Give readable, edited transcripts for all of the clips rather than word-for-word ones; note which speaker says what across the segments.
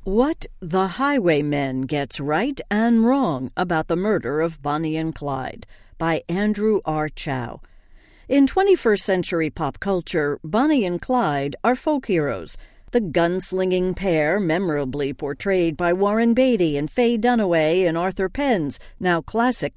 Speaker 1: What the Highwaymen Gets Right and Wrong About the Murder of Bonnie and Clyde by Andrew R. Chow. In 21st century pop culture, Bonnie and Clyde are folk heroes. The gunslinging pair, memorably portrayed by Warren Beatty and Faye Dunaway in Arthur Penn's now classic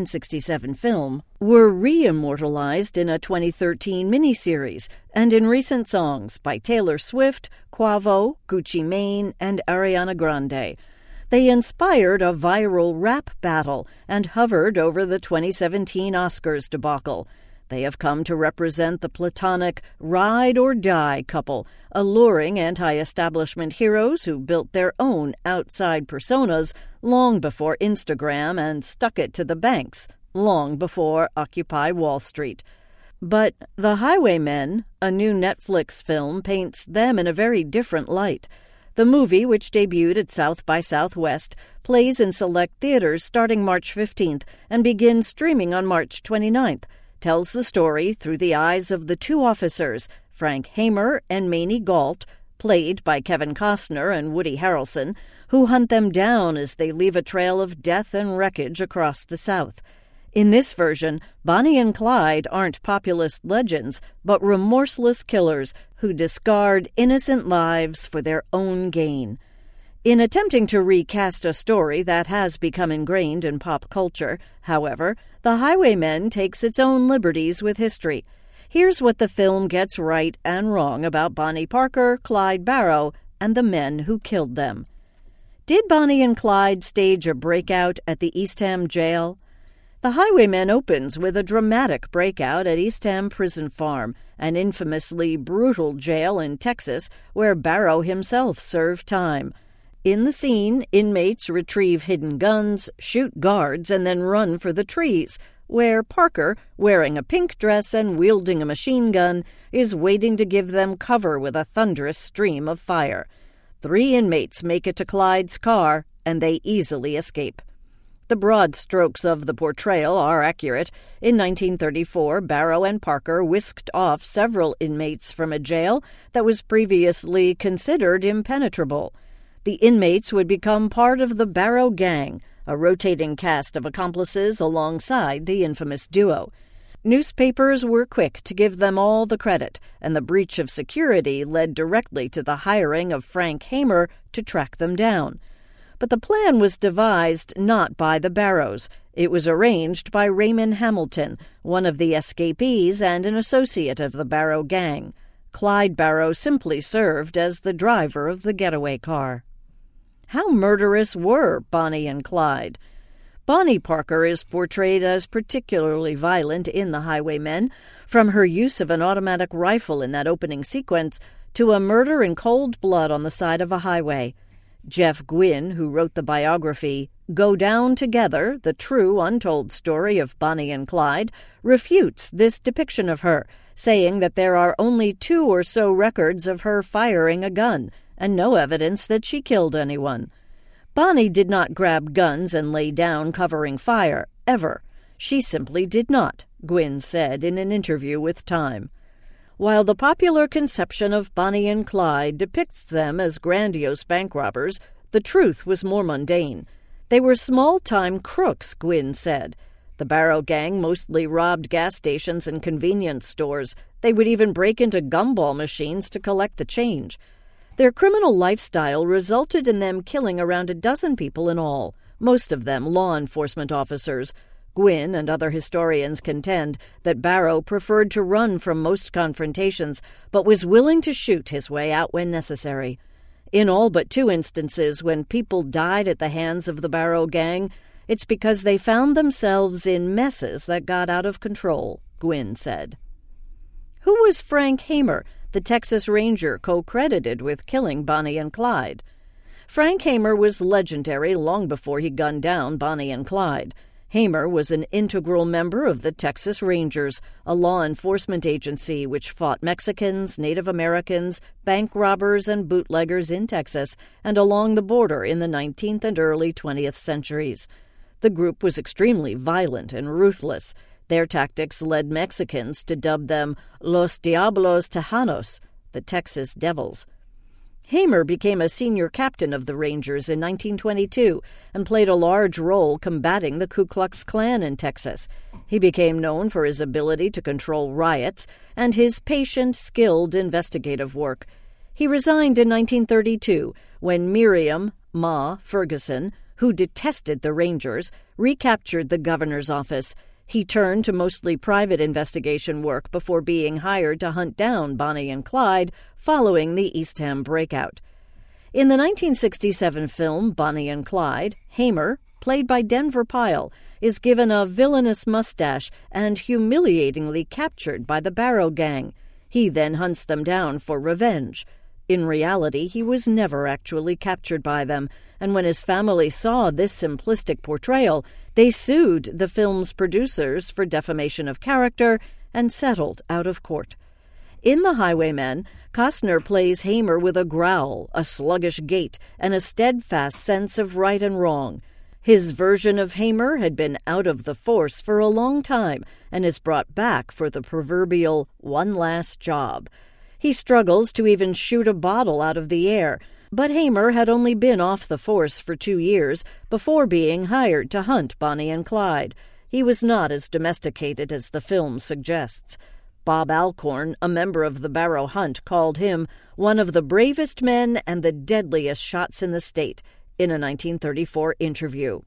Speaker 1: 1967 film, were re-immortalized in a 2013 miniseries and in recent songs by Taylor Swift, Quavo, Gucci Mane, and Ariana Grande. They inspired a viral rap battle and hovered over the 2017 Oscars debacle. They have come to represent the platonic ride-or-die couple, alluring anti-establishment heroes who built their own outside personas long before Instagram and stuck it to the banks, long before Occupy Wall Street. But The Highwaymen, a new Netflix film, paints them in a very different light. The movie, which debuted at South by Southwest, plays in select theaters starting March 15th and begins streaming on March 29th. Tells the story through the eyes of the two officers, Frank Hamer and Mamie Gault, played by Kevin Costner and Woody Harrelson, who hunt them down as they leave a trail of death and wreckage across the South. In this version, Bonnie and Clyde aren't populist legends, but remorseless killers who discard innocent lives for their own gain. In attempting to recast a story that has become ingrained in pop culture, however, The Highwaymen takes its own liberties with history. Here's what the film gets right and wrong about Bonnie Parker, Clyde Barrow, and the men who killed them. Did Bonnie and Clyde stage a breakout at the Eastham jail? The Highwaymen opens with a dramatic breakout at Eastham Prison Farm, an infamously brutal jail in Texas where Barrow himself served time. In the scene, inmates retrieve hidden guns, shoot guards, and then run for the trees, where Parker, wearing a pink dress and wielding a machine gun, is waiting to give them cover with a thunderous stream of fire. 3 inmates make it to Clyde's car, and they easily escape. The broad strokes of the portrayal are accurate. In 1934, Barrow and Parker whisked off several inmates from a jail that was previously considered impenetrable. The inmates would become part of the Barrow Gang, a rotating cast of accomplices alongside the infamous duo. Newspapers were quick to give them all the credit, and the breach of security led directly to the hiring of Frank Hamer to track them down. But the plan was devised not by the Barrows. It was arranged by Raymond Hamilton, one of the escapees and an associate of the Barrow Gang. Clyde Barrow simply served as the driver of the getaway car. How murderous were Bonnie and Clyde? Bonnie Parker is portrayed as particularly violent in The Highwaymen, from her use of an automatic rifle in that opening sequence to a murder in cold blood on the side of a highway. Jeff Gwynne, who wrote the biography Go Down Together, the true untold story of Bonnie and Clyde, refutes this depiction of her, saying that there are only 2 or so records of her firing a gun, and no evidence that she killed anyone. Bonnie did not grab guns and lay down covering fire, ever. She simply did not, Gwynne said in an interview with Time. While the popular conception of Bonnie and Clyde depicts them as grandiose bank robbers, the truth was more mundane. They were small-time crooks, Gwynne said. The Barrow Gang mostly robbed gas stations and convenience stores. They would even break into gumball machines to collect the change. Their criminal lifestyle resulted in them killing around a dozen people in all, most of them law enforcement officers. Gwynne and other historians contend that Barrow preferred to run from most confrontations, but was willing to shoot his way out when necessary. In all but 2 instances when people died at the hands of the Barrow Gang, it's because they found themselves in messes that got out of control, Gwynne said. Who was Frank Hamer, the Texas Ranger co-credited with killing Bonnie and Clyde? Frank Hamer was legendary long before he gunned down Bonnie and Clyde. Hamer was an integral member of the Texas Rangers, a law enforcement agency which fought Mexicans, Native Americans, bank robbers, and bootleggers in Texas and along the border in the 19th and early 20th centuries. The group was extremely violent and ruthless. Their tactics led Mexicans to dub them Los Diablos Tejanos, the Texas Devils. Hamer became a senior captain of the Rangers in 1922 and played a large role combating the Ku Klux Klan in Texas. He became known for his ability to control riots and his patient, skilled investigative work. He resigned in 1932 when Miriam Ma Ferguson, who detested the Rangers, recaptured the governor's office. He turned to mostly private investigation work before being hired to hunt down Bonnie and Clyde following the Eastham breakout. In the 1967 film Bonnie and Clyde, Hamer, played by Denver Pyle, is given a villainous mustache and humiliatingly captured by the Barrow Gang. He then hunts them down for revenge. In reality, he was never actually captured by them, and when his family saw this simplistic portrayal, they sued the film's producers for defamation of character and settled out of court. In The Highwaymen, Costner plays Hamer with a growl, a sluggish gait, and a steadfast sense of right and wrong. His version of Hamer had been out of the force for a long time and is brought back for the proverbial one last job. He struggles to even shoot a bottle out of the air, but Hamer had only been off the force for 2 years before being hired to hunt Bonnie and Clyde. He was not as domesticated as the film suggests. Bob Alcorn, a member of the Barrow Hunt, called him one of the bravest men and the deadliest shots in the state in a 1934 interview.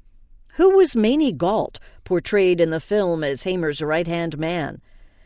Speaker 1: Who was Maney Gault, portrayed in the film as Hamer's right-hand man?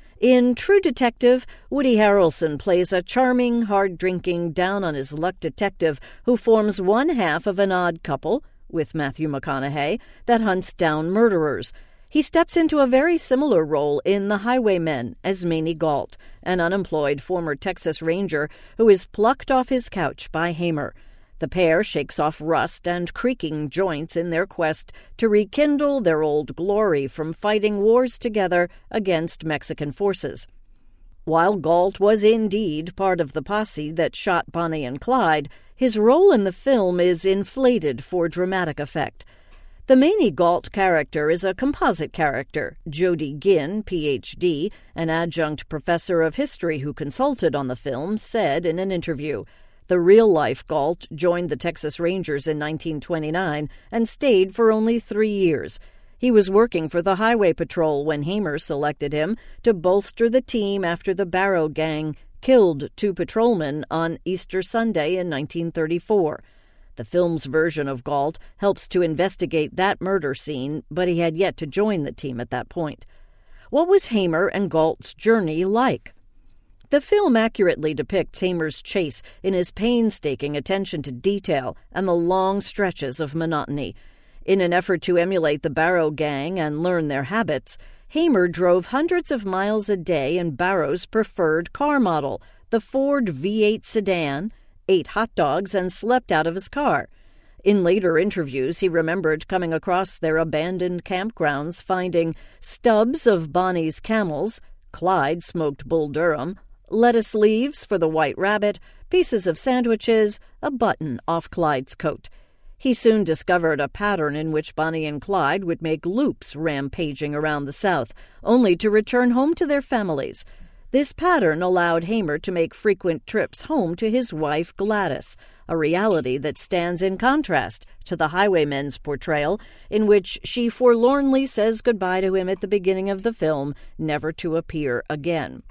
Speaker 1: In True Detective, Woody Harrelson plays a charming, hard-drinking, down-on-his-luck detective who forms one half of an odd couple, with Matthew McConaughey, that hunts down murderers. He steps into a very similar role in The Highwaymen as Maney Gault, an unemployed former Texas Ranger who is plucked off his couch by Hamer. The pair shakes off rust and creaking joints in their quest to rekindle their old glory from fighting wars together against Mexican forces. While Gault was indeed part of the posse that shot Bonnie and Clyde, his role in the film is inflated for dramatic effect. The Maney Gault character is a composite character. Jody Ginn, Ph.D., an adjunct professor of history who consulted on the film, said in an interview, "The real-life Gault joined the Texas Rangers in 1929 and stayed for only 3 years. He was working for the Highway Patrol when Hamer selected him to bolster the team after the Barrow Gang killed 2 patrolmen on Easter Sunday in 1934. The film's version of Gault helps to investigate that murder scene, but he had yet to join the team at that point. What was Hamer and Gault's journey like? The film accurately depicts Hamer's chase in his painstaking attention to detail and the long stretches of monotony. In an effort to emulate the Barrow Gang and learn their habits, Hamer drove hundreds of miles a day in Barrow's preferred car model, the Ford V8 sedan, ate hot dogs, and slept out of his car. In later interviews, he remembered coming across their abandoned campgrounds, finding stubs of Bonnie's camels, Clyde smoked Bull Durham, lettuce leaves for the White Rabbit, pieces of sandwiches, a button off Clyde's coat. He soon discovered a pattern in which Bonnie and Clyde would make loops rampaging around the South, only to return home to their families. This pattern allowed Hamer to make frequent trips home to his wife Gladys, a reality that stands in contrast to the Highwaymen's portrayal, in which she forlornly says goodbye to him at the beginning of the film, never to appear again.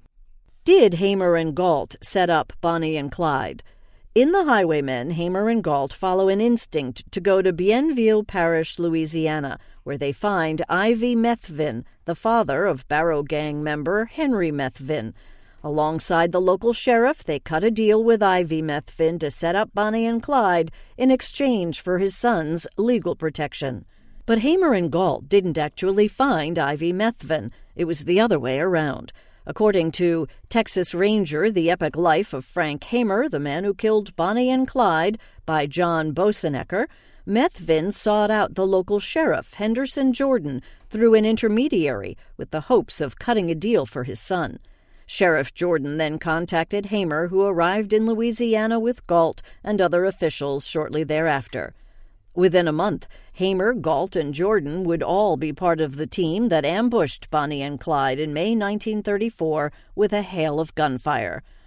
Speaker 1: Did Hamer and Gault set up Bonnie and Clyde? In The Highwaymen, Hamer and Gault follow an instinct to go to Bienville Parish, Louisiana, where they find Ivy Methvin, the father of Barrow Gang member Henry Methvin. Alongside the local sheriff, they cut a deal with Ivy Methvin to set up Bonnie and Clyde in exchange for his son's legal protection. But Hamer and Gault didn't actually find Ivy Methvin. It was the other way around. According to Texas Ranger, The Epic Life of Frank Hamer, the man who killed Bonnie and Clyde, by John Bosenecker, Methvin sought out the local sheriff, Henderson Jordan, through an intermediary with the hopes of cutting a deal for his son. Sheriff Jordan then contacted Hamer, who arrived in Louisiana with Gault and other officials shortly thereafter. Within a month, Hamer, Gault, and Jordan would all be part of the team that ambushed Bonnie and Clyde in May 1934 with a hail of gunfire.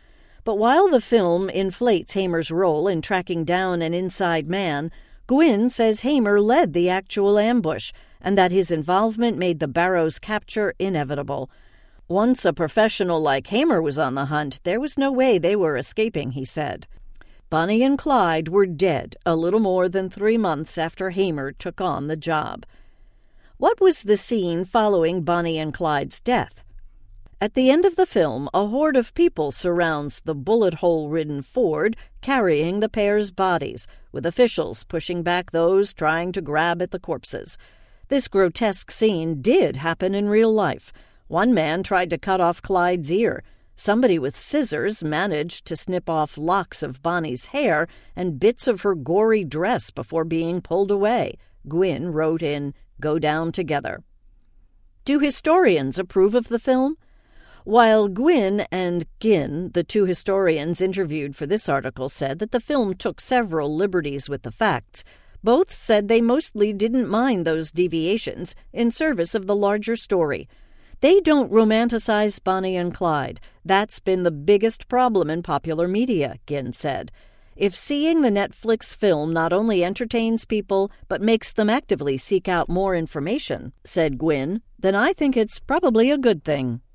Speaker 1: But while the film inflates Hamer's role in tracking down an inside man, Gwynne says Hamer led the actual ambush and that his involvement made the Barrows capture inevitable. Once a professional like Hamer was on the hunt, there was no way they were escaping, he said. Bonnie and Clyde were dead a little more than 3 months after Hamer took on the job. What was the scene following Bonnie and Clyde's death? At the end of the film, a horde of people surrounds the bullet-hole-ridden Ford carrying the pair's bodies, with officials pushing back those trying to grab at the corpses. This grotesque scene did happen in real life. One man tried to cut off Clyde's ear. Somebody with scissors managed to snip off locks of Bonnie's hair and bits of her gory dress before being pulled away. Gwynne wrote in, "Go down together." Do historians approve of the film? While Gwynne and Ginn, the two historians interviewed for this article, said that the film took several liberties with the facts, both said they mostly didn't mind those deviations in service of the larger story. They don't romanticize Bonnie and Clyde. That's been the biggest problem in popular media, Ginn said. If seeing the Netflix film not only entertains people but makes them actively seek out more information, said Gwynne, then I think it's probably a good thing.